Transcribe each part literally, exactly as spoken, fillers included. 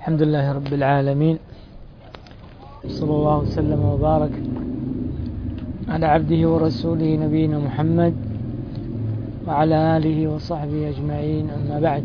الحمد لله رب العالمين، صلى الله وسلم وبارك على عبده ورسوله نبينا محمد وعلى آله وصحبه أجمعين. أما بعد،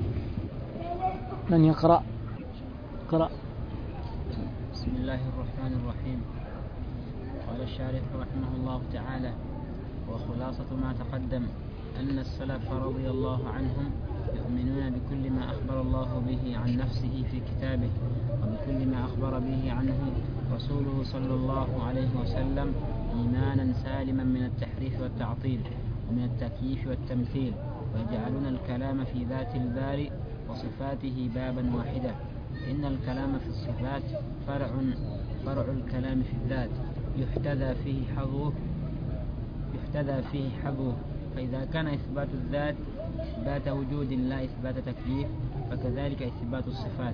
من يقرأ؟ اقرأ. بسم الله الرحمن الرحيم. قال الشارح رحمه الله تعالى: وخلاصة ما تقدم أن السلف رضي الله عنهم يؤمنون بكل ما أخبر الله به عن نفسه في كتابه، وبكل ما أخبر به عنه رسوله صلى الله عليه وسلم إيمانا سالما من التحريف والتعطيل ومن التكييف والتمثيل، ويجعلون الكلام في ذات الباري وصفاته بابا واحدا. إن الكلام في الصفات فرع فرع الكلام في الذات، يحتذى فيه حظوه يحتذى فيه حظوه فإذا كان إثبات الذات إثبات وجود لا إثبات تكييف، فكذلك إثبات الصفات.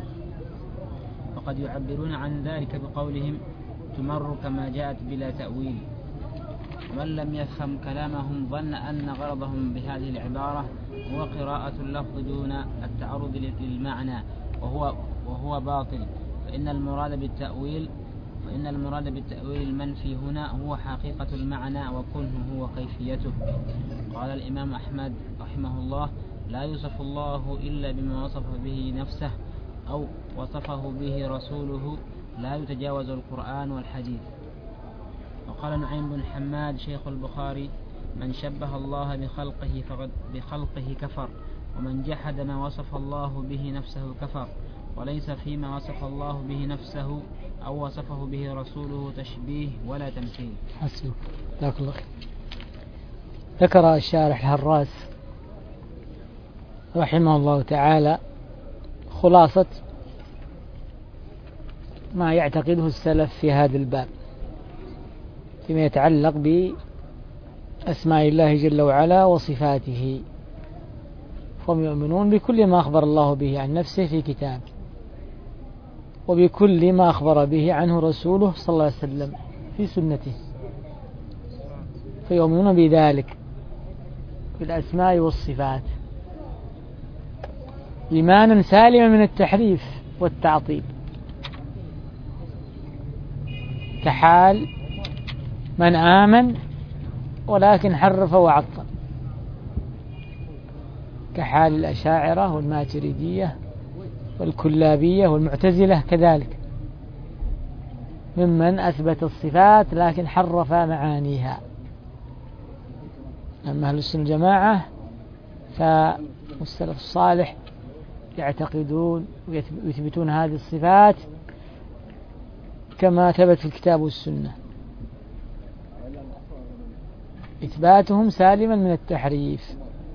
وقد يعبرون عن ذلك بقولهم: تمر كما جاءت بلا تأويل. ومن لم يفهم كلامهم ظن أن غرضهم بهذه العبارة هو قراءة اللفظ دون التعرض للمعنى، وهو وهو باطل، فإن المراد بالتأويل فإن المراد بالتأويل المنفي هنا هو حقيقة المعنى وكنه هو كيفيته. قال الإمام أحمد رحمه الله: لا يوصف الله إلا بما وصف به نفسه أو وصفه به رسوله، لا يتجاوز القرآن والحديث. وقال نعيم بن حماد شيخ البخاري: من شبه الله بخلقه فقد بخلقه كفر، ومن جحد ما وصف الله به نفسه كفر، وليس فيما وصف الله به نفسه أو وصفه به رسوله تشبيه ولا تمثيل. حسبك، جزاك الله خير. ذكر الشارح الهراس رحمه الله تعالى خلاصة ما يعتقده السلف في هذا الباب فيما يتعلق بأسماء الله جل وعلا وصفاته، فهم يؤمنون بكل ما أخبر الله به عن نفسه في كتابه، وبكل ما أخبر به عنه رسوله صلى الله عليه وسلم في سنته، فيؤمنون بذلك بالأسماء والصفات إيمانا سالما من التحريف والتعطيل، كحال من آمن ولكن حرف وعطل، كحال الأشاعرة والماتريدية والكلابية والمعتزلة، كذلك ممن أثبت الصفات لكن حرف معانيها. أما أهل السنة الجماعة فالسلف الصالح يعتقدون ويثبتون هذه الصفات كما ثبت في الكتاب والسنة، إثباتهم سالما من التحريف،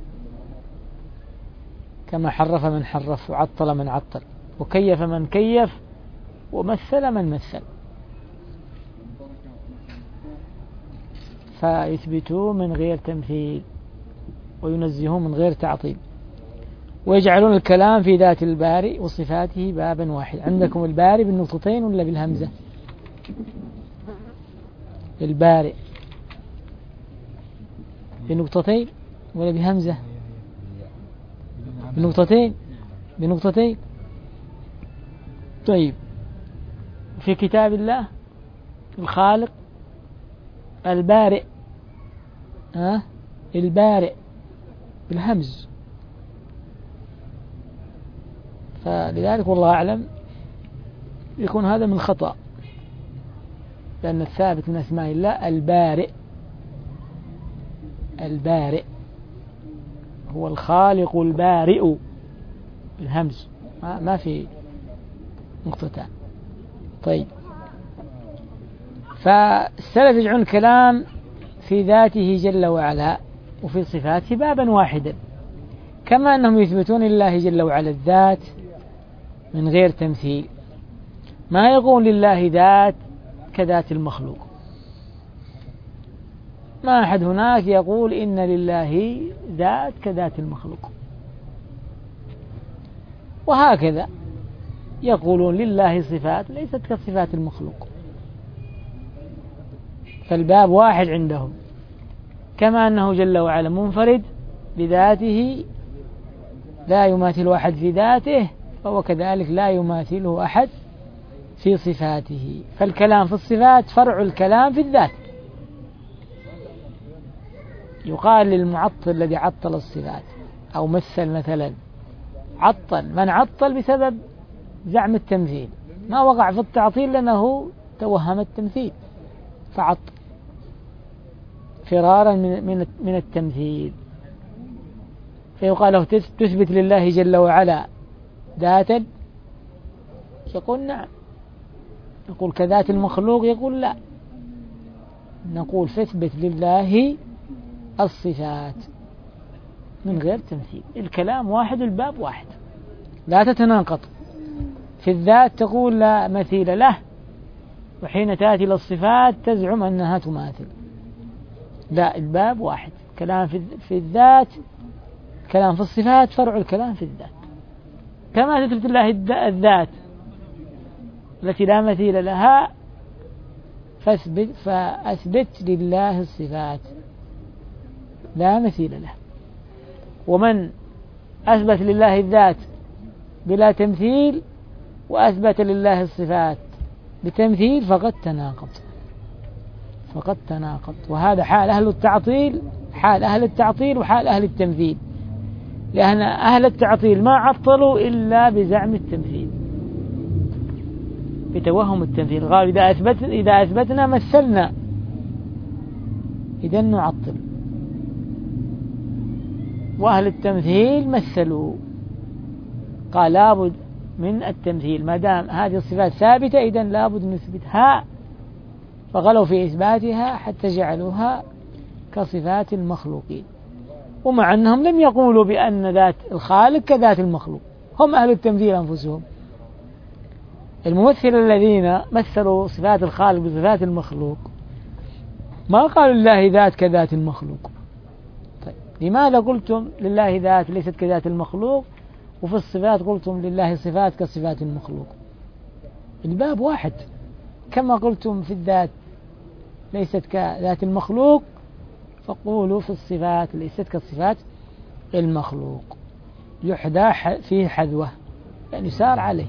كما حرف من حرف وعطل من عطل وكيف من كيف ومثل من مثل، فيثبتوا من غير تمثيل وينزهوا من غير تعطيل، ويجعلون الكلام في ذات الباري وصفاته بابا واحد. عندكم الباري بالنقطتين ولا بالهمزة؟ الباري بنقطتين ولا بهمزة؟ بنقطتين بنقطتين طيب، في كتاب الله الخالق البارئ، ها البارئ بالهمز، فلذلك والله أعلم يكون هذا من خطأ، لأن الثابت من أسماء الله البارئ، البارئ هو الخالق البارئ بالهمز، ما, ما في نقطتان. طيب، فالسلف يجعلون الكلام في ذاته جل وعلا وفي صفاته بابا واحدا، كما أنهم يثبتون لله جل وعلا الذات من غير تمثيل، ما يقول لله ذات كذات المخلوق، ما أحد هناك يقول إن لله ذات كذات المخلوق، وهكذا يقولون لله صفات ليست كصفات المخلوق، فالباب واحد عندهم، كما أنه جل وعلا منفرد بذاته لا يماثل واحد في ذاته، فهو كذلك لا يماثله أحد في صفاته. فالكلام في الصفات فرع الكلام في الذات. يقال للمعطل الذي عطل الصفات أو مثل مثلا عطل، من عطل بسبب زعم التمثيل، ما وقع في التعطيل لأنه توهم التمثيل فعطل فرارا من من التمثيل. فيقال له تثبت لله جل وعلا ذاتا؟ يقول نعم. يقول كذات المخلوق؟ يقول لا. نقول فاثبت لله الصفات من غير تمثيل. الكلام واحد، الباب واحد، لا تتناقض. في الذات تقول لا مثيل له، وحين تأتي للصفات تزعم أنها تماثل. لا، الباب واحد. كلام في الذات، كلام في الصفات فرع الكلام في الذات. كما تثبت الله الذات التي لا مثيل لها، فاثبت فأثبت لله الصفات لا مثيل له. ومن أثبت لله الذات بلا تمثيل وأثبت لله الصفات بتمثيل فقد تناقض، فقد تناقض. وهذا حال أهل التعطيل، حال أهل التعطيل وحال أهل التمثيل، لأن أهل التعطيل ما عطلوا إلا بزعم التمثيل، بتوهم التمثيل. قال إذا أثبت إذا أثبتنا مثلنا، إذا نعطل. وأهل التمثيل مثلوا، قال لابد من التمثيل، ما دام هذه الصفات ثابتة إذن لابد نثبتها، فغلوا في إثباتها حتى جعلوها كصفات المخلوقين. ومع أنهم لم يقولوا بأن ذات الخالق كذات المخلوق، هم أهل التمثيل أنفسهم. الممثل الذين مثلوا صفات الخالق بصفات المخلوق ما قالوا لله ذات كذات المخلوق. طيب لماذا قلتم لله ذات ليست كذات المخلوق، وفي الصفات قلتم لله صفات كصفات المخلوق؟ الباب واحد. كما قلتم في الذات ليست كذات المخلوق، فقولوا في الصفات ليست كصفات المخلوق. يحدى فيه حذوة، يعني يسار عليه.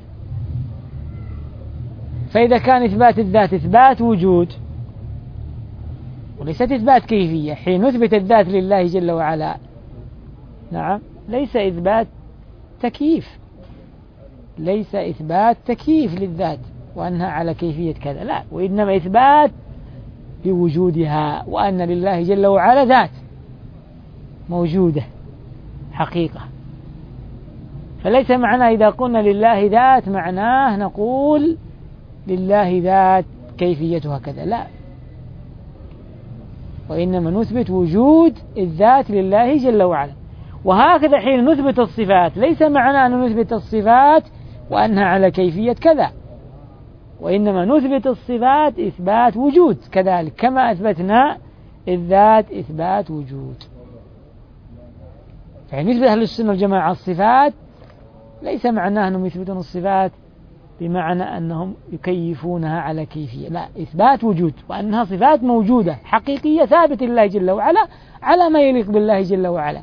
فإذا كان إثبات الذات إثبات وجود وليست إثبات كيفية، حين نثبت الذات لله جل وعلا، نعم، ليس إثبات تكييف، ليس إثبات تكييف للذات وأنها على كيفية كذا، لا، وإنما إثبات لوجودها، وأن لله جل وعلا ذات موجودة حقيقة. فليس معنى إذا قلنا لله ذات معناه نقول لله ذات كيفيتها كذا، لا، وإنما نثبت وجود الذات لله جل وعلا. وهكذا حين نثبت الصفات ليس معنى أن نثبت الصفات وأنها على كيفية كذا، وإنما نثبت الصفات إثبات وجود كذلك، كما أثبتنا الذات إثبات وجود. يعني نثبت أهل السنة والجماعة الصفات ليس معناه أنهم يثبتون الصفات بمعنى أنهم يكيفونها على كيفية، لا، إثبات وجود، وأنها صفات موجودة حقيقية ثابتة لله جل وعلا على ما يليق بالله جل وعلا،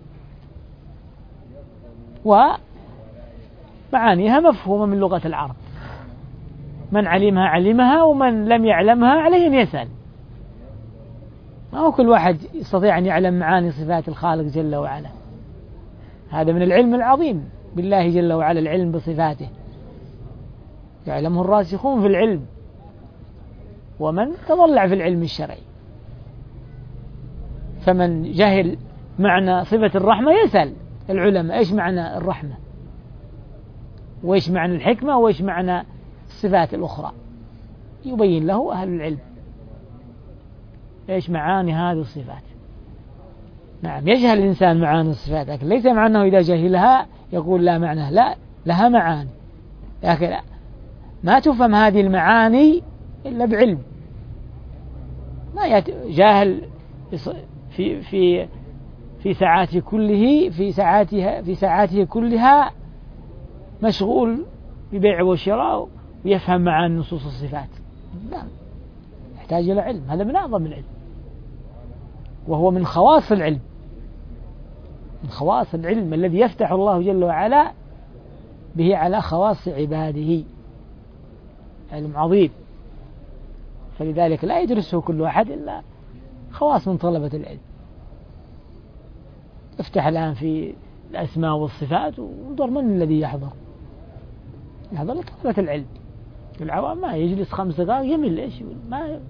ومعانيها مفهومة من لغة العرب، من علمها علمها، ومن لم يعلمها عليه أن يسأل. ما هو كل واحد يستطيع أن يعلم معاني صفات الخالق جل وعلا، هذا من العلم العظيم بالله جل وعلا، العلم بصفاته يعلمه الراسخون في العلم ومن تضلع في العلم الشرعي. فمن جهل معنى صفة الرحمة يسأل العلماء إيش معنى الرحمة، وإيش معنى الحكمة، وإيش معنى الصفات الأخرى، يبين له أهل العلم إيش معاني هذه الصفات. نعم، يجهل الإنسان معاني الصفات، لكن ليس معنى أنه إذا جهلها يقول لا معنى، لا، لها معاني، لكن ما تفهم هذه المعاني إلا بعلم. ما جاهل في في في ساعاته كله في ساعاتها في ساعاته كلها مشغول ببيع وشراء ويفهم معاني نصوص الصفات، لا، يحتاج إلى علم. هذا من أعظم العلم، وهو من خواص العلم، من خواص العلم الذي يفتح الله جل وعلا به على خواص عباده، علم عظيم، فلذلك لا يدرسه كل واحد إلا خواص من طلبة العلم. افتح الآن في الأسماء والصفات وانظر من الذي يحضر، يحضر لطلبة العلم. العوام ما يجلس خمس دقائق يمل، إيش ما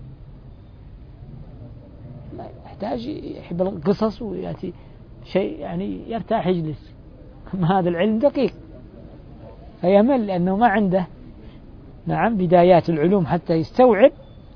ما يحتاج، يحب القصص ويأتي شيء يعني يرتاح يجلس. ما هذا العلم دقيق فيمل لأنه ما عنده نعم بدايات العلوم حتى يستوعب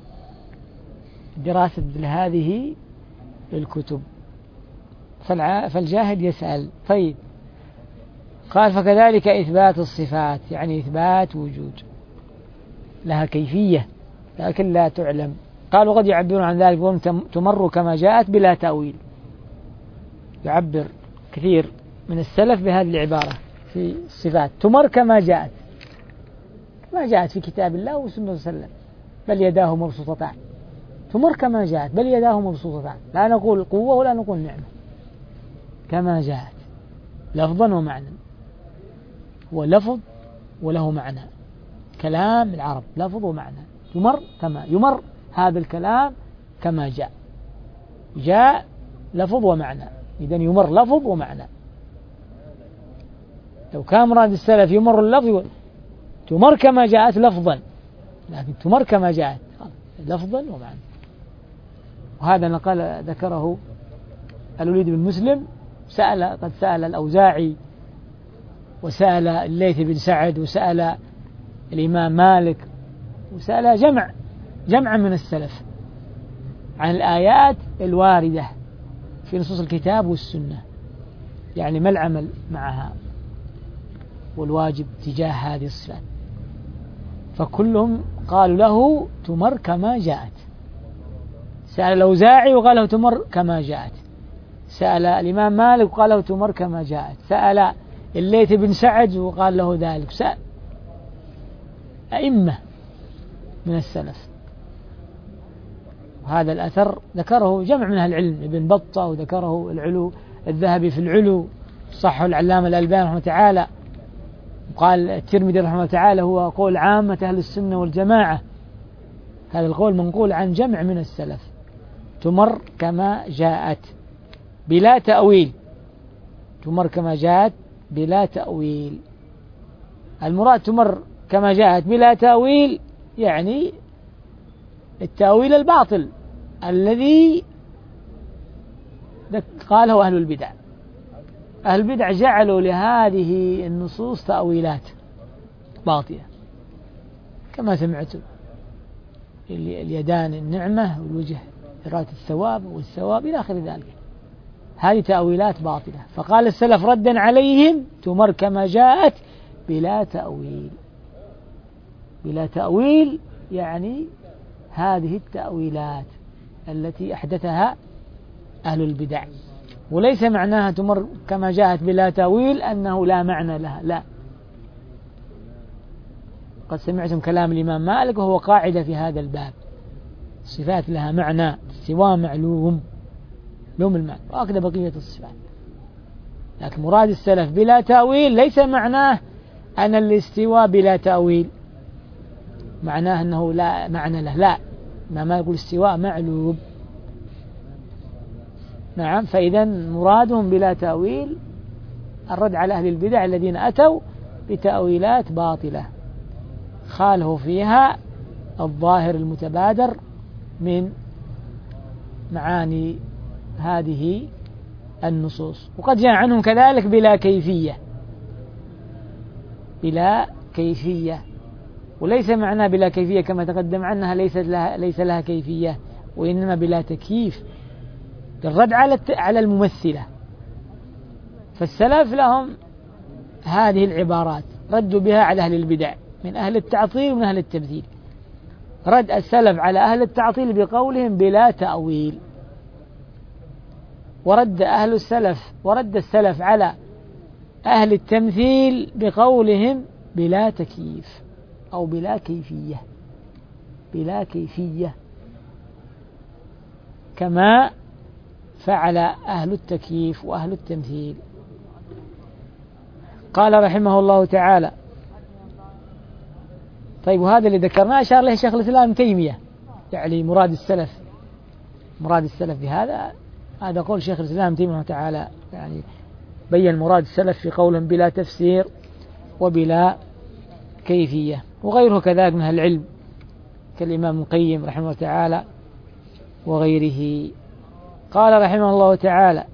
دراسة هذه الكتب. فالجاهل يسأل. طيب قال فكذلك إثبات الصفات، يعني إثبات وجود لها كيفية لكن لا تعلم. قالوا قد يعبرون عن ذلك وهم تمر كما جاءت بلا تأويل. يعبر كثير من السلف بهذه العبارة في الصفات، تمر كما جاءت، ما جاءت في كتاب الله وسنة وسلم، بل يداه مبسوطتان. تمر كما جاءت بل يداه مبسوطتان، لا نقول قوة ولا نقول نعمة، كما جاءت لفظا ومعنى. هو لفظ وله معنى، كلام العرب لفظ ومعنى. يمر كما يمر هذا الكلام كما جاء، جاء لفظ ومعنى، إذن يمر لفظ ومعنى. لو كان مراد السلف يمر اللفظ تمر كما جاءت لفظا، لكن تمر كما جاءت لفظا ومعنى. وهذا نقل ذكره الوليد بن مسلم، سأل قد سأل الأوزاعي وسأل الليث بن سعد وسأل الإمام مالك وسأل جمع جمع من السلف عن الآيات الواردة في نصوص الكتاب والسنة، يعني ما العمل معها والواجب تجاه هذه الصفات. فكلهم قالوا له تمر كما جاءت. سأل الأوزاعي وقال له تمر كما جاءت، سأل الإمام مالك وقال له تمر كما جاءت، سأل الليث بن سعد وقال له ذلك، سأل أئمة من السلف. وهذا الأثر ذكره جمع من أهل العلم، ابن بطة وذكره العلو الذهبي في العلو، صحه العلامة الألباني رحمه تعالى، وقال الترمذي رحمه تعالى هو قول عامة أهل السنة والجماعة. هذا القول منقول عن جمع من السلف، تمر كما جاءت بلا تأويل، تمر كما جاءت بلا تأويل. المراد تمر كما جاءت بلا تأويل يعني التأويل الباطل الذي قاله أهل البدع. أهل البدع جعلوا لهذه النصوص تأويلات باطلة، كما سمعتم اليدان النعمة والوجه إرادة الثواب والثواب إلى آخر ذلك، هذه تأويلات باطلة. فقال السلف ردا عليهم تمر كما جاءت بلا تأويل. بلا تأويل يعني هذه التأويلات التي أحدثها أهل البدع، وليس معناها تمر كما جاءت بلا تأويل أنه لا معنى لها، لا. قد سمعتم كلام الإمام مالك وهو قاعدة في هذا الباب، الصفات لها معنى، استواء معلوم لهم المعنى، وأكد بقية الصفات. لكن مراد السلف بلا تأويل ليس معناه أن الاستواء بلا تأويل معناه أنه لا معنى له، لا، ما يقول استواء معلوم. نعم، فإذا مرادهم بلا تأويل الرد على أهل البدع الذين أتوا بتأويلات باطلة خاله فيها الظاهر المتبادر من معاني هذه النصوص. وقد جاء عنهم كذلك بلا كيفية، بلا كيفية، وليس معنى بلا كيفية كما تقدم عنها ليس لها, ليس لها كيفية، وإنما بلا تكييف الرد على على الممثلة. فالسلف لهم هذه العبارات ردوا بها على أهل البدع من أهل التعطيل ومن أهل التمثيل. رد السلف على أهل التعطيل بقولهم بلا تأويل، ورد أهل السلف ورد السلف على أهل التمثيل بقولهم بلا تكييف أو بلا كيفية، بلا كيفية، كما فعل أهل التكييف وأهل التمثيل. قال رحمه الله تعالى. طيب وهذا اللي ذكرناه أشار له شيخ الإسلام ابن تيمية، يعني مراد السلف، مراد السلف بهذا، هذا قول شيخ الإسلام ابن تيمية تعالى، يعني بين مراد السلف في قولهم بلا تفسير وبلا كيفية. وغيره كذلك من العلم كالإمام القيم رحمه الله تعالى وغيره. قال رحمه الله تعالى: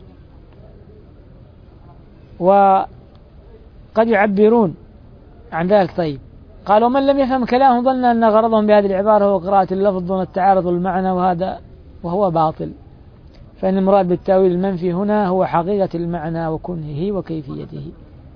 وقد يعبرون عن ذلك. طيب قال: ومن لم يفهم كلامهم ظن أن غرضهم بهذه العبارة هو قراءة اللفظ دون التعارض والمعنى، وهذا وهو باطل، فإن المراد بالتأويل المنفي هنا هو حقيقة المعنى وكنهه وكيفيته.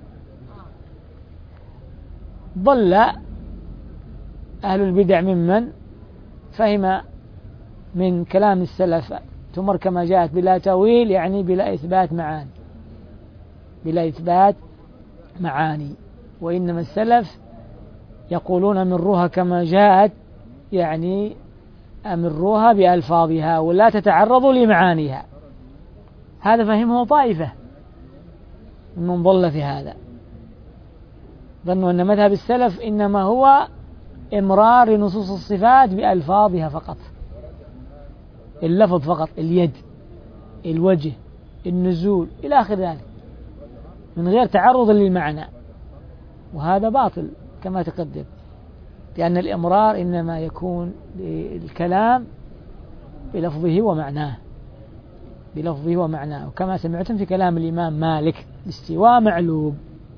ضل أهل البدع ممن فهم من كلام السلف تمر كما جاءت بلا تأويل، يعني بلا إثبات معاني، بلا إثبات معاني. وإنما السلف يقولون أمروها كما جاءت، يعني أمروها بألفاظها ولا تتعرضوا لمعانيها. هذا فهمه طائفة من ضل في هذا، ظنوا أن مذهب السلف إنما هو إمرار نصوص الصفات بألفاظها فقط، اللفظ فقط، اليد، الوجه، النزول إلى آخر ذلك، من غير تعرض للمعنى. وهذا باطل كما تقدم، لأن الإمرار إنما يكون للكلام بلفظه ومعناه، بلفظه ومعناه. وكما سمعتم في كلام الإمام مالك: الاستواء معلوم.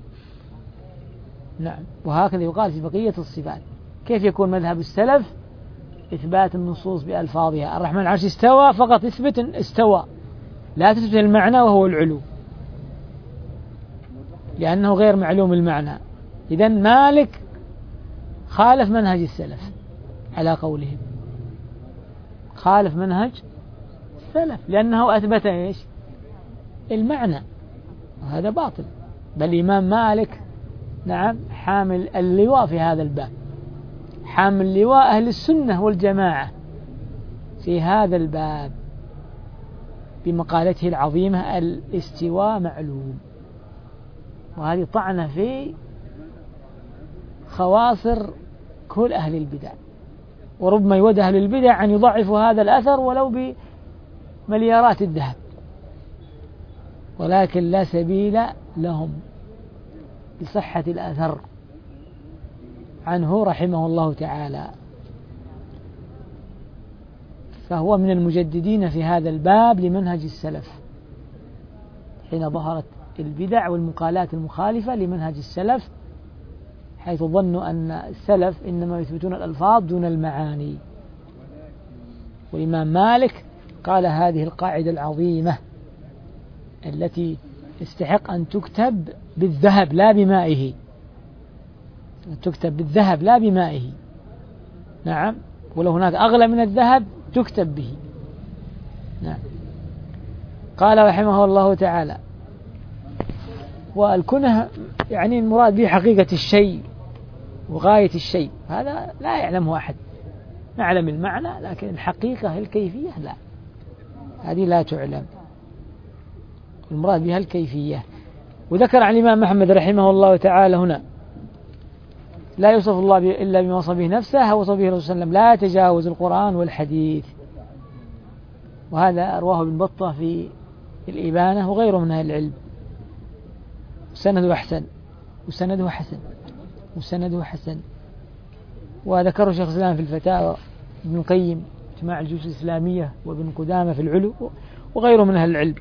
نعم. وهكذا يقال في بقية الصفات. كيف يكون مذهب السلف؟ إثبات النصوص بألفاظها. الرحمن على العرش استوى، فقط اثبت استوى، لا تثبت المعنى وهو العلو، لأنه غير معلوم المعنى. إذن مالك خالف منهج السلف على قولهم، خالف منهج السلف لأنه أثبت إيش؟ المعنى، وهذا باطل. بل الإمام مالك نعم حامل اللواء في هذا الباب، حامل لواء أهل السنة والجماعة في هذا الباب بمقالته العظيمة: الاستواء معلوم. وهذه طعنة في خواصر كل أهل البدع، وربما يود أهل البدع أن يضعفوا هذا الأثر ولو بمليارات الذهب، ولكن لا سبيل لهم بصحة الأثر عنه رحمه الله تعالى. فهو من المجددين في هذا الباب لمنهج السلف حين ظهرت البدع والمقالات المخالفة لمنهج السلف، حيث ظنوا أن السلف إنما يثبتون الألفاظ دون المعاني. والإمام مالك قال هذه القاعدة العظيمة التي يستحق أن تكتب بالذهب لا بمائه، تكتب بالذهب لا بمائه. نعم. ولو هناك أغلى من الذهب تكتب به. نعم. قال رحمه الله تعالى: والكنه يعني المراد به حقيقة الشيء وغاية الشيء، هذا لا يعلمه أحد، نعلم المعنى لكن الحقيقة الكيفية لا، هذه لا تعلم، المراد بها الكيفية. وذكر عن الإمام أحمد رحمه الله تعالى هنا: لا يوصف الله إلا بما وصف به نفسه ووصف به الرسول صلى الله عليه وسلم، لا يتجاوز القرآن والحديث. وهذا رواه ابن بطة في الإبانة وغيره من أهل العلم. سنده أحسن، وسنده حسن، وسنده حسن. وذكره شيخ الإسلام في الفتاوى، ابن القيم اجتماع الجيوش الإسلامية، وابن قدامة في العلو، وغيره من أهل العلم.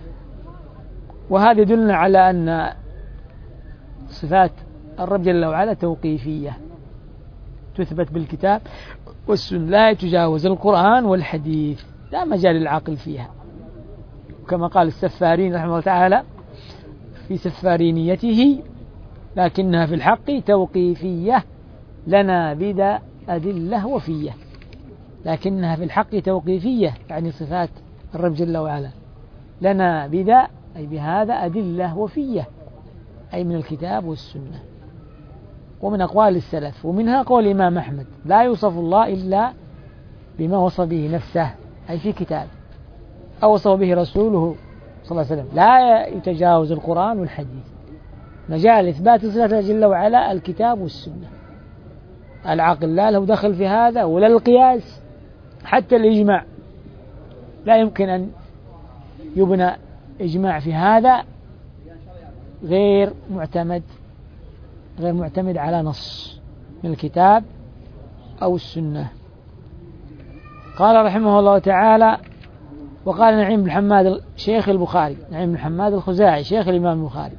وهذا يدلنا على أن صفات الرب جل وعلا توقيفية، تثبت بالكتاب والسنة، لا يتجاوز القرآن والحديث، لا مجال للعقل فيها. وكما قال السفارين رحمه الله تعالى في سفارينيته: لكنها في الحق توقيفية لنا بدا أدلة وفية. لكنها في الحق توقيفية، يعني صفات الرب جل وعلا، لنا بدا أي بهذا أدلة وفية، أي من الكتاب والسنة ومن أقوال السلف. ومنها قول الإمام أحمد: لا يوصف الله إلا بما وصف به نفسه، أي في كتاب، أو وصف به رسوله صلى الله عليه وسلم، لا يتجاوز القرآن والحديث. مجال إثبات صفات الله جل وعلا الكتاب والسنة. العقل لا له دخل في هذا ولا القياس، حتى الإجماع لا يمكن أن يبنى إجماع في هذا غير معتمد غير معتمد على نص من الكتاب أو السنة. قال رحمه الله تعالى: وقال نعيم بن حماد شيخ البخاري، نعيم بن حماد الخزاعي شيخ الإمام البخاري،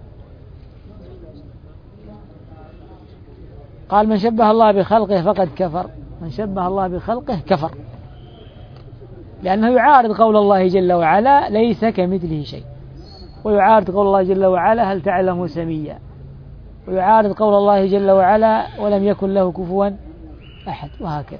قال: من شبه الله بخلقه فقد كفر. من شبه الله بخلقه كفر، لأنه يعارض قول الله جل وعلا: ليس كمثله شيء، ويعارض قول الله جل وعلا: هل تعلم سميا، ويعارض قول الله جل وعلا: ولم يكن له كفوا أحد، وهكذا.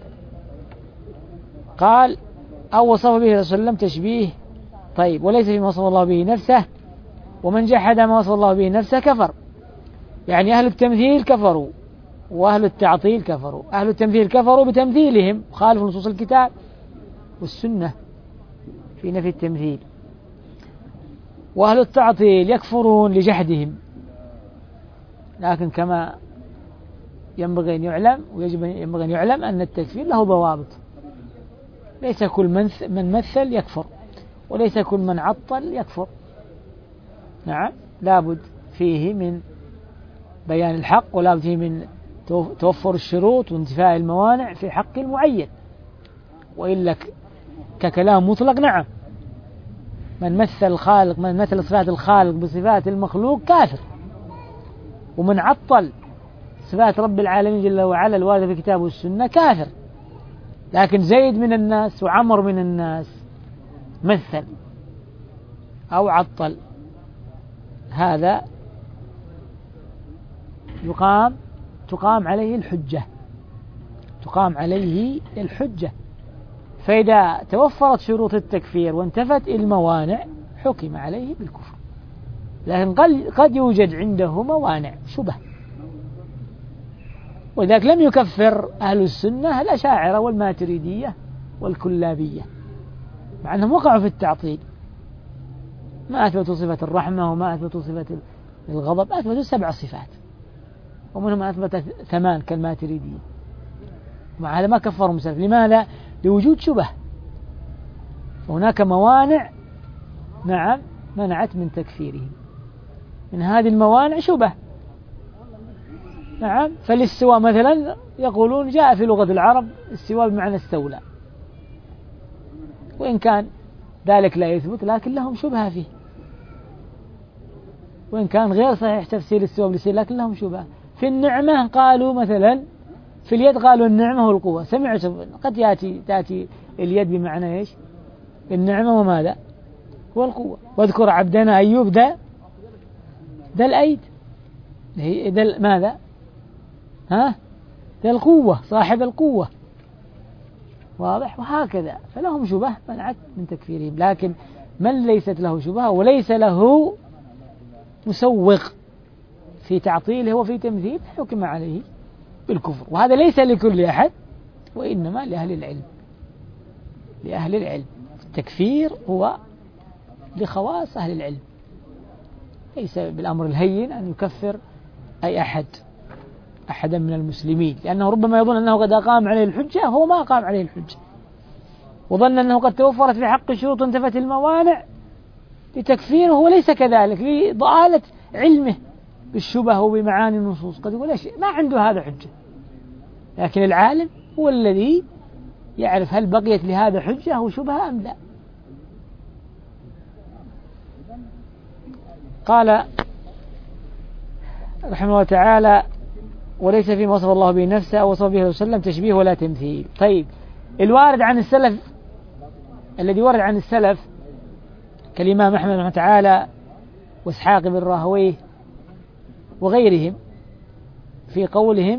قال: أو وصف به صلى الله عليه وسلم تشبيه. طيب، وليس فيما وصف الله به نفسه، ومن جحد ما وصف الله به نفسه كفر. يعني أهل التمثيل كفروا، وأهل التعطيل كفروا. أهل التمثيل كفروا بتمثيلهم، خالفوا نصوص الكتاب والسنة في نفي التمثيل. وأهل التعطيل يكفرون لجحدهم. لكن كما ينبغي أن يعلم ويجب ينبغي أن يعلم أن التكفير له ضوابط. ليس كل من مثل يكفر، وليس كل من عطل يكفر. نعم، لابد فيه من بيان الحق، ولابد فيه من توفر الشروط وانتفاء الموانع في حق المعين. وإلا ككلام مطلق نعم، من مثل الخالق من مثل صفات الخالق بصفات المخلوق كافر، ومن عطل صفات رب العالمين جل وعلا الواردة في كتابه والسنة كافر. لكن زيد من الناس وعمر من الناس مثل أو عطل، هذا يقام تقام عليه الحجة تقام عليه الحجة فإذا توفرت شروط التكفير وانتفت الموانع حكم عليه بالكفر. لكن قد يوجد عنده موانع شبه، وذلك لم يكفر أهل السنة الأشاعرة والماتريدية والكلابية، مع أنهم وقعوا في التعطيل، ما أثبتوا صفة الرحمة وما أثبتوا صفة الغضب، أثبتوا سبع صفات، ومنهم أثبت ثمان كالماتريدية. مع هذا ما كفروا مسلم. لماذا؟ لوجود شبه، وهناك موانع نعم منعت من تكفيرهم. من هذه الموانع شبه، نعم. فالاستواء مثلا يقولون جاء في لغة العرب استواء بمعنى استولى، وإن كان ذلك لا يثبت لكن لهم شبهة فيه، وإن كان غير صحيح تفسير الاستواء بالاستيلاء لكن لهم شبهة. في النعمة قالوا مثلا في اليد قالوا النعمة هو القوة. سمعت قد يأتي تأتي اليد بمعنى إيش؟ النعمة وماذا؟ هو القوة. واذكر عبدنا أيوب ده ده الأيد، ده ماذا؟ ها؟ ده القوة، صاحب القوة، واضح؟ وهكذا. فلهم شبه منعت من تكفيرهم. لكن من ليست له شبهة وليس له مسوق في تعطيله وفي تمثيل حكم عليه بالكفر. وهذا ليس لكل أحد، وإنما لأهل العلم لأهل العلم التكفير هو لخواص أهل العلم، ليس بالأمر الهين أن يكفر أي أحد أحدا من المسلمين، لأنه ربما يظن أنه قد أقام عليه الحجة، هو ما أقام عليه الحجة، وظن أنه قد توفرت في حق الشروط وانتفت الموانع لتكفيره، هو ليس كذلك، لضآلة علمه بالشبه وبمعاني النصوص. قد يقول ما عنده هذا حجة، لكن العالم هو الذي يعرف هل بقيت لهذا حجة أو شبهة أم لا. قال رحمه الله تعالى: وليس فيما وصف الله به نفسه أو وصف به وسلم تشبيه ولا تمثيل. طيب، الوارد عن السلف الذي ورد عن السلف كالإمام أحمد رحمه الله تعالى وإسحاق بن راهويه وغيرهم في قولهم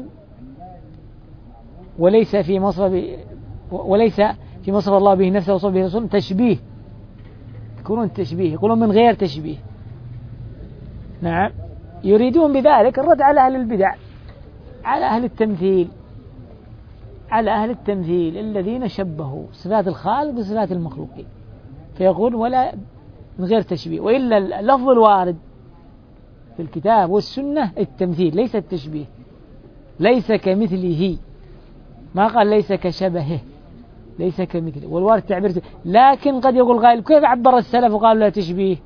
وليس في مصف وليس في مصف الله به نفسه وصف به رسوله تشبيه، يكونون تشبيه، يقولون من غير تشبيه. نعم، يريدون بذلك الرد على أهل البدع، على أهل التمثيل على أهل التمثيل الذين شبهوا صفات الخالق بصفات المخلوقين، فيقول ولا من غير تشبيه. وإلا اللفظ الوارد في الكتاب والسنة التمثيل ليس التشبيه، ليس كمثله، ما قال ليس كشبهه، ليس كمثله، والوارد تعبير. لكن قد يقول قائل كيف عبر السلف وقالوا لا تشبيه؟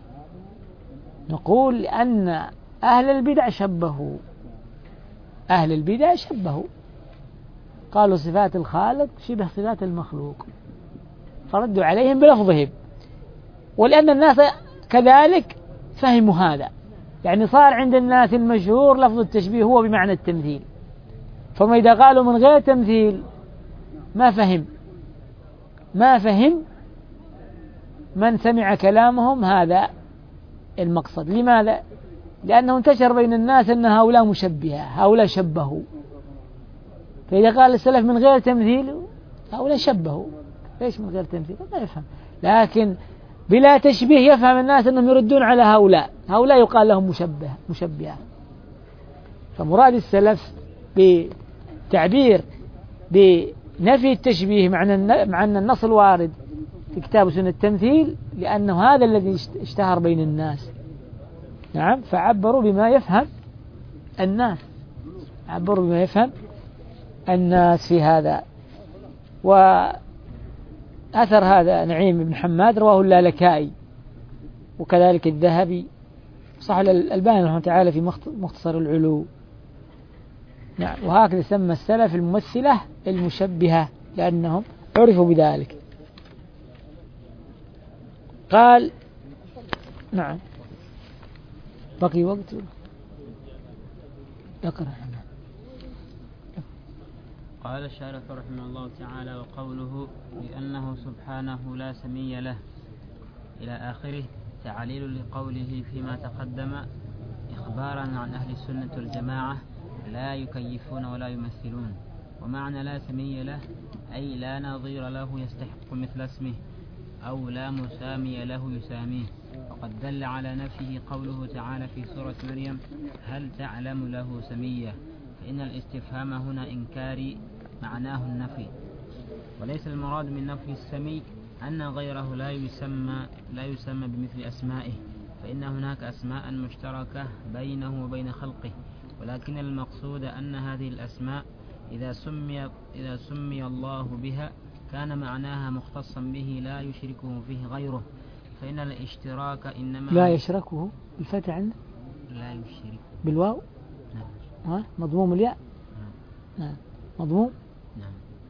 نقول أن أهل البدع شبهوا، أهل البدع شبهوا، قالوا صفات الخالق شبه صفات المخلوق، فردوا عليهم بلفظهم، ولأن الناس كذلك فهموا هذا، يعني صار عند الناس المشهور لفظ التشبيه هو بمعنى التمثيل، فما إذا قالوا من غير تمثيل ما فهم، ما فهم من سمع كلامهم هذا المقصد. لماذا؟ لأنه انتشر بين الناس أن هؤلاء مشبهة، هؤلاء شبهوا، فإذا قال السلف من غير تمثيل هؤلاء شبهوا، ليش من غير تمثيل؟ ما يفهم. لكن بلا تشبيه يفهم الناس أنهم يردون على هؤلاء، هؤلاء يقال لهم مشبه مشبهة. فمراد السلف بتعبير بنفي التشبيه مع أن النص الوارد في كتاب سنة التمثيل، لأنه هذا الذي اشتهر بين الناس. نعم، فعبروا بما يفهم الناس، عبروا بما يفهم الناس في هذا. وأثر هذا نعيم بن حماد رواه اللالكائي وكذلك الذهبي، صح الألباني رحمه تعالى في مختصر العلو. نعم، وهكذا سمى السلف الممثلة المشبهة لأنهم عرفوا بذلك. قال نعم بقي وقت اقرأ. قال الشارح رحمه الله تعالى: وقوله لأنه سبحانه لا سمي له إلى آخره تعليل لقوله فيما تقدم، إخبارا عن أهل السنة والجماعة لا يكيفون ولا يمثلون. ومعنى لا سمي له أي لا نظير له يستحق مثل اسمه، أو لا مسامي له يساميه. وقد دل على نفيه قوله تعالى في سورة مريم: هل تعلم له سمية؟ فإن الاستفهام هنا إنكاري معناه النفي، وليس المراد من نفي السمي أن غيره لا يسمى لا يسمى بمثل أسمائه، فإن هناك أسماء مشتركة بينه وبين خلقه، ولكن المقصود أن هذه الأسماء إذا سمي إذا سمي الله بها كان معناها مختصا به لا يشركه فيه غيره، فإن الاشتراك إنما لا يشركه بالفتح عنه لا يشرك بالواو. نعم. ها مضموم الياء. نعم. نعم مضموم. نعم.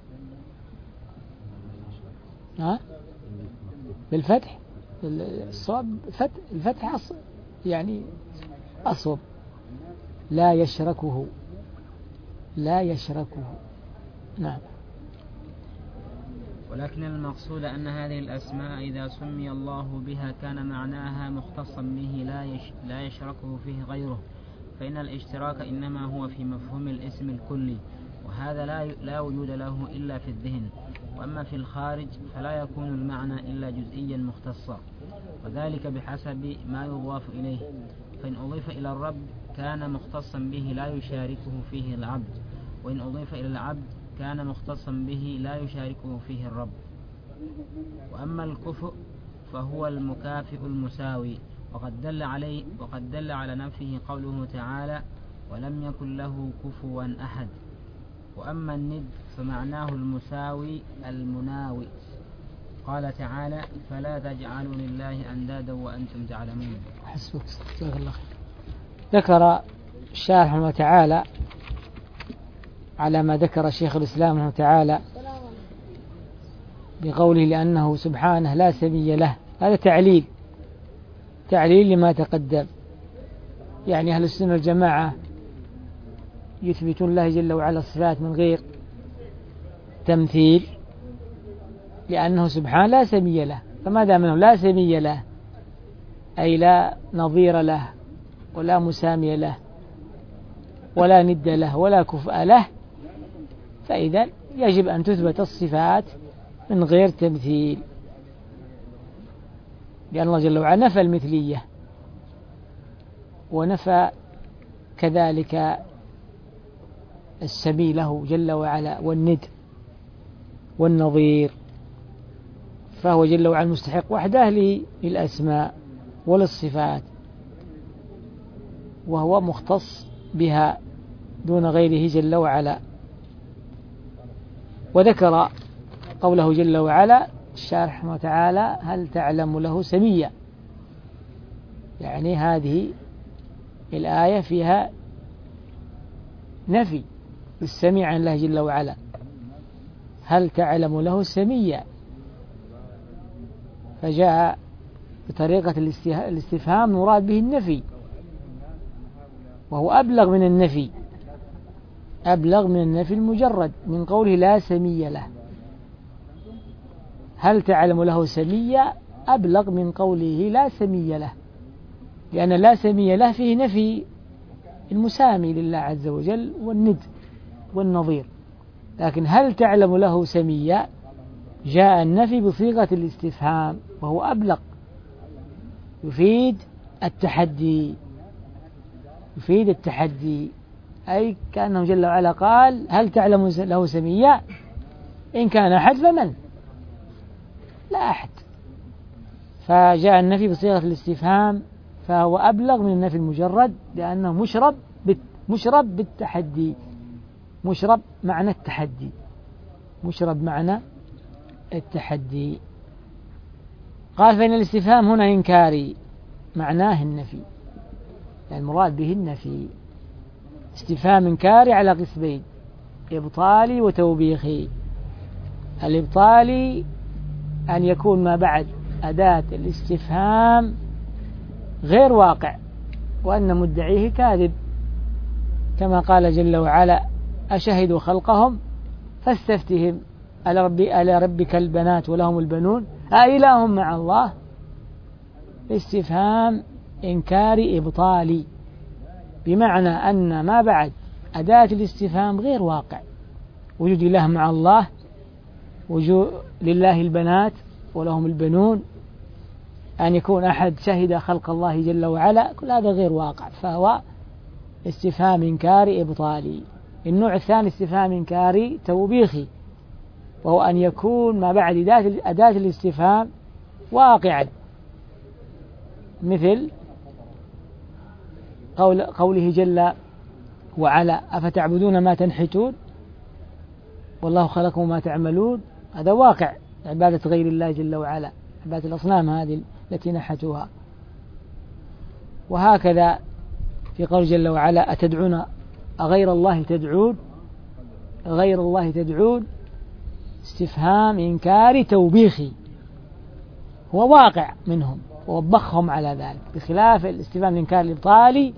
ها بالفتح الصواب، فتح الفتح أص... يعني أصوب. لا يشركه، لا يشركه. نعم. ولكن المقصود أن هذه الأسماء إذا سمي الله بها كان معناها مختصا به لا يش لا يشركه فيه غيره، فإن الاشتراك إنما هو في مفهوم الاسم الكلي، وهذا لا لا وجود له إلا في الذهن، وأما في الخارج فلا يكون المعنى إلا جزئيا مختصا، وذلك بحسب ما يضاف إليه. فإن أضيف إلى الرب كان مختصا به لا يشاركه فيه العبد، وإن أضيف إلى العبد كان مختصا به لا يشاركه فيه الرب. وأما الكفء فهو المكافئ المساوي، وقد دل عليه وقد دل على نفيه قوله تعالى: ولم يكن له كفوا أحد. وأما الند فمعناه المساوي المناوي، قال تعالى: فلا تجعلوا لله أندادا وأنتم تعلمون. حسبك جزاك الله خير. ذكر الشارح رحمه تعالى على ما ذكر شيخ الإسلام رحمه تعالى بقوله لأنه سبحانه لا سمي له، هذا تعليل تعليل لما تقدم. يعني أهل السنة والجماعة يثبتون الله جل وعلا الصفات من غير تمثيل، لأنه سبحانه لا سمي له، فما دام أنه لا سمي له أي لا نظير له ولا مسامي له ولا ند له ولا كفء له، فإذا يجب أن تثبت الصفات من غير تمثيل، لأن الله جل وعلا نفى المثلية ونفى كذلك السمي له جل وعلا والند والنظير، فهو جل وعلا مستحق وحده للأسماء وللصفات. وهو مختص بها دون غيره جل وعلا. وذكر قوله جل وعلا الشارح رحمه وتعالى هل تعلم له سميا، يعني هذه الآية فيها نفي للسميع عن الله جل وعلا، هل تعلم له سميا، فجاء بطريقة الاستفهام مراد به النفي، وهو أبلغ من النفي، أبلغ من النفي المجرد من قوله لا سمي له. هل تعلم له سميا أبلغ من قوله لا سمي له، لأن لا سمي له فيه نفي المسامي لله عز وجل والند والنظير، لكن هل تعلم له سميا جاء النفي بصيغة الاستفهام وهو أبلغ، يفيد التحدي، يفيد التحدي، أي كأنه جل وعلا قال هل تعلم له سميا، إن كان أحد فمن؟ لا أحد. فجاء النفي بصيغة الاستفهام فهو أبلغ من النفي المجرد، لأنه مشرب مشرب بالتحدي، مشرب معنى التحدي، مشرب معنى التحدي. قال فإن الاستفهام هنا إنكاري معناه النفي، يعني المراد به النفي. استفهام إنكاري على قسمين، إبطالي وتوبيخي. الإبطالي أن يكون ما بعد أداة الاستفهام غير واقع، وأن مدعيه كاذب، كما قال جل وعلا أشهدوا خلقهم فاستفتهم ألا ربي ألا ربك البنات ولهم البنون أإله مع الله. استفهام إنكاري إبطالي، بمعنى أن ما بعد أداة الاستفهام غير واقع، وجود إله مع الله، وجود لله البنات ولهم البنون، أن يكون أحد شهد خلق الله جل وعلا، كل هذا غير واقع، فهو استفهام إنكاري إبطالي. النوع الثاني استفهام إنكاري توبيخي، وهو أن يكون ما بعد أداة الاستفهام واقعا، مثل قول قوله جل وعلا أفتعبدون ما تنحتون والله خلقكم ما تعملون، هذا واقع عبادة غير الله جل وعلا، عبادة الأصنام هذه التي نحتوها. وهكذا في قول جل وعلا أتدعون أغير الله تدعون، غير الله تدعون، استفهام إنكاري توبيخي، هو واقع منهم ووبخهم على ذلك، بخلاف الاستفهام الإنكاري الإبطالي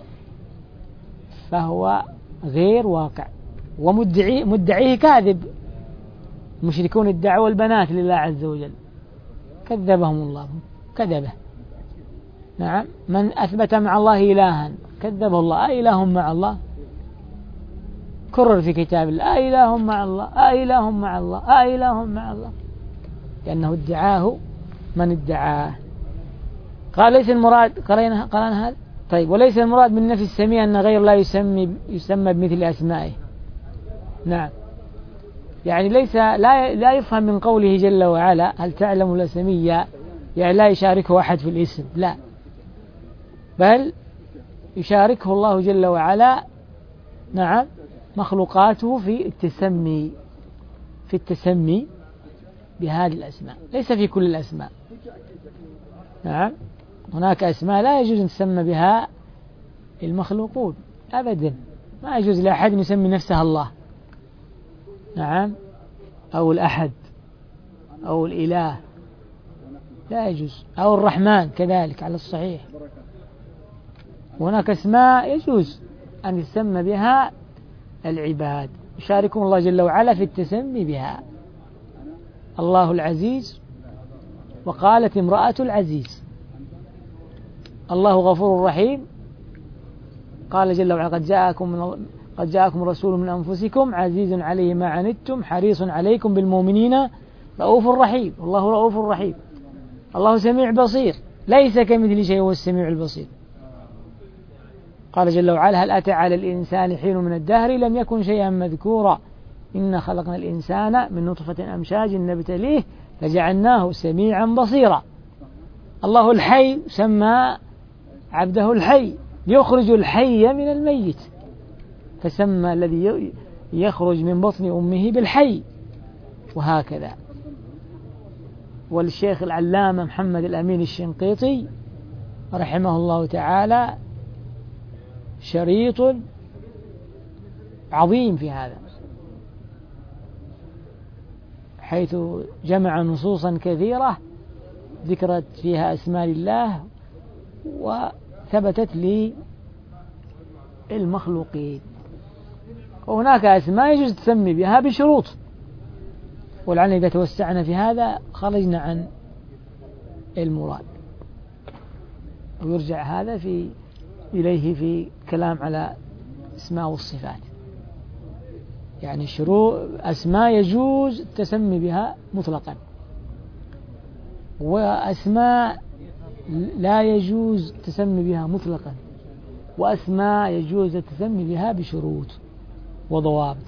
فهو غير واقع، ومدعي مدعيه كاذب. المشركون ادعوا البنات لله عز وجل، كذبهم الله، كذبه. نعم، من أثبت مع الله إلها كذبه الله، أإله مع الله؟ كرر في كتاب الله أإله مع الله، أإله مع الله، أإله مع الله، لأنه ادعاه من ادعاه. قال ليس المراد قرينا قرأنا هذا. طيب، وليس المراد من نفي السميع أن غير الله يسمي يسمى بمثل أسمائه. نعم، يعني ليس لا لا يفهم من قوله جل وعلا هل تعلم له سميا يعني لا يشاركه أحد في الاسم، لا، بل يشاركه الله جل وعلا نعم مخلوقاته في التسمي في التسمي بهذه الأسماء، ليس في كل الأسماء. نعم، هناك أسماء لا يجوز أن تسمى بها المخلوقون أبدا، ما يجوز لأحد يسمي نفسه الله، نعم، أو الأحد أو الإله، لا يجوز، أو الرحمن كذلك على الصحيح. هناك أسماء يجوز أن يسمى بها العباد، يشاركون الله جل وعلا في التسمي بها. الله العزيز، وقالت امرأة العزيز. الله غفور رحيم، قال جل وعلا قد جاءكم من قد جاءكم رسول من أنفسكم عزيز عليه ما عنتم حريص عليكم بالمؤمنين رؤوف رحيم، والله رؤوف رحيم. الله سميع بصير، ليس كمثله شيء هو السميع البصير. قال جل وعلا هل أتى على الإنسان حين من الدهر لم يكن شيئا مذكورا إنا خلقنا الإنسان من نطفة أمشاج نبتليه فجعلناه سميعا بصيرا. الله الحي، سمى عبده الحي يخرج الحي من الميت، فسمى الذي يخرج من بطن أمه بالحي، وهكذا. والشيخ العلامة محمد الأمين الشنقيطي رحمه الله تعالى شريط عظيم في هذا، حيث جمع نصوصا كثيرة ذكرت فيها أسماء الله وثبتت للمخلوقين، وهناك أسماء يجوز تسمي بها بشروط، ولعل إذا توسعنا في هذا خرجنا عن المراد، ويرجع هذا في إليه في كلام على اسماء والصفات. يعني شروط أسماء يجوز التسمي بها مطلقا، وأسماء لا يجوز التسمي بها مطلقا، وأسماء يجوز التسمي بها بشروط وضوابط.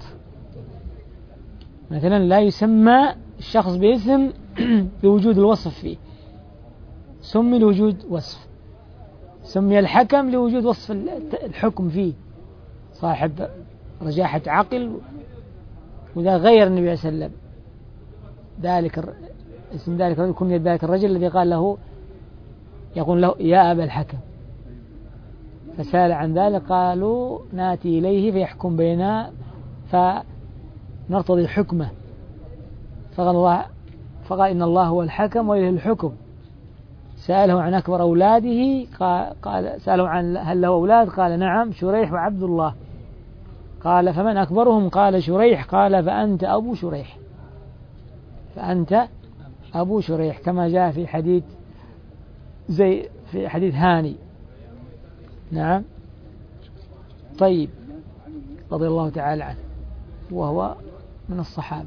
مثلا لا يسمى الشخص باسم لوجود الوصف فيه، سمي لوجود وصف. سمي الحكم لوجود وصف الحكم فيه، صاحب رجاحة عقل، وإذا غير النبي صلى الله عليه وسلم ذلك اسم ذلك يكون يد ذلك الرجل الذي قال له، يقول له يا أبا الحكم، فسأل عن ذلك، قالوا ناتي إليه فيحكم بيننا فنرتضي حكمه، فقال الله فقال إن الله هو الحكم وإليه الحكم. سأله عن أكبر أولاده، قال سأله عن هل له أولاد، قال نعم شريح وعبد الله. قال فمن أكبرهم؟ قال شريح. قال فأنت أبو شريح، فأنت أبو شريح، كما جاء في حديث زي في حديث هاني. نعم. طيب، رضي الله تعالى عنه، وهو من الصحابة.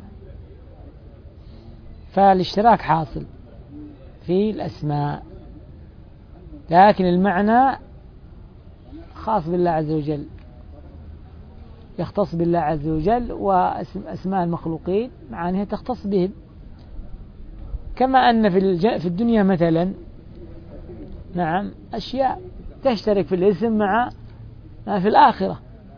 فالاشتراك حاصل في الأسماء، لكن المعنى خاص بالله عز وجل، يختص بالله عز وجل، وأسماء المخلوقين معانيها تختص بهم. كما أن في الدنيا مثلا نعم أشياء تشترك في الاسم مع ما في الآخرة،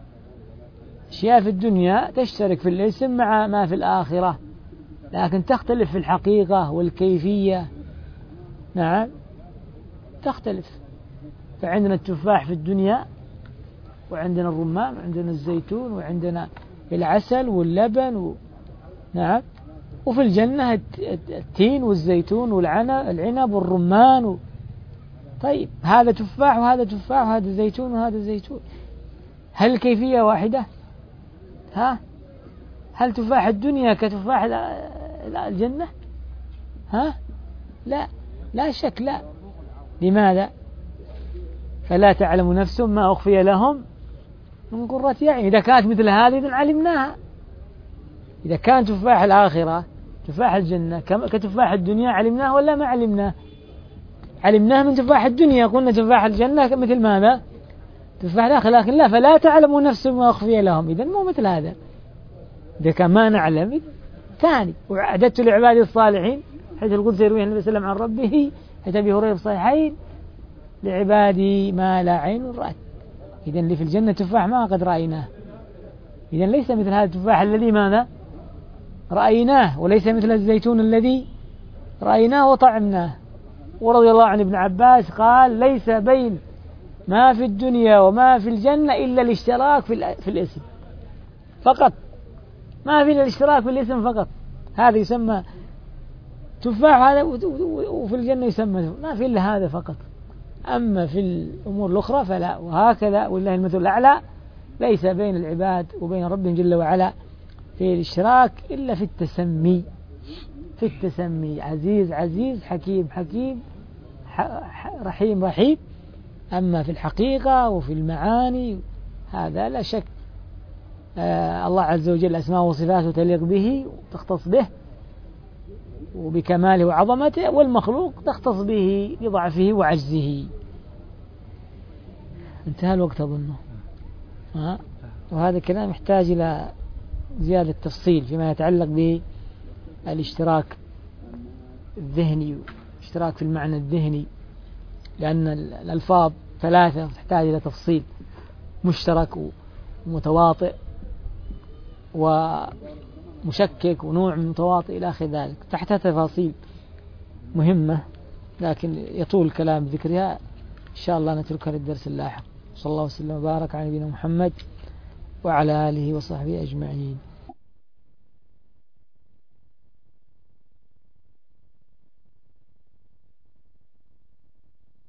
أشياء في الدنيا تشترك في الاسم مع ما في الآخرة، لكن تختلف في الحقيقة والكيفية. نعم تختلف. فعندنا التفاح في الدنيا، وعندنا الرمان، وعندنا الزيتون، وعندنا العسل واللبن و... نعم. وفي الجنة التين والزيتون والعنب والرمان و... طيب، هذا تفاح وهذا تفاح وهذا زيتون وهذا زيتون، هل الكيفية واحدة؟ ها؟ هل تفاح الدنيا كتفاح الجنة؟ ها؟ لا، لا شك لا. لماذا؟ فلا تعلم نفس ما أخفي لهم من قرة أعين. إذا كانت مثل هذه إذن علمناها. إذا كان تفاح الآخرة تفاح الجنة كتفاح الدنيا علمناه ولا ما علمناه؟ علمناه من تفاح الدنيا، قلنا تفاح الجنة مثل ماذا؟ تفاح الآخرة. لكن لا، فلا تعلم نفس ما أخفي لهم، إذن مو مثل هذا. إذا كان ما نعلم ثاني. وأعددت لعبادي الصالحين، حيث القدس يرويه النبي صلى الله عليه وسلم عن ربه، حيث أبي هريرة في الصحيحين، لعبادي ما لا عين رأت. إذن اللي في الجنة تفاح ما قد رأيناه، إذن ليس مثل هذا التفاح الذي ماذا رأيناه، وليس مثل الزيتون الذي رأيناه وطعمناه. ورضي الله عن ابن عباس قال ليس بين ما في الدنيا وما في الجنة إلا الاشتراك في الاسم فقط، ما في الاشتراك في الاسم فقط. هذا يسمى تفاح، هذا وفي الجنة يسمى، ما في إلا هذا فقط. أما في الأمور الأخرى فلا. وهكذا والله المثل الأعلى، ليس بين العباد وبين ربهم جل وعلا في الاشتراك إلا في التسمي، في التسمي عزيز عزيز، حكيم حكيم، رحيم رحيم. أما في الحقيقة وفي المعاني هذا لا شك آه الله عز وجل أسماء وصفاته تليق به وتختص به وبكماله وعظمته، والمخلوق تختص به بضعفه وعجزه. انتهى الوقت أظنه. ها؟ وهذا الكلام يحتاج إلى زيادة تفصيل فيما يتعلق بالاشتراك الذهني، اشتراك في المعنى الذهني، لأن الألفاظ ثلاثة تحتاج إلى تفصيل مشترك ومتواطئ ومشكك ونوع من متواطئ إلى آخر ذلك، تحتها تفاصيل مهمة لكن يطول الكلام بذكرها، إن شاء الله نتركها للدرس اللاحق. صلى الله وسلم وبارك على نبينا محمد وعلى آله وصحبه أجمعين.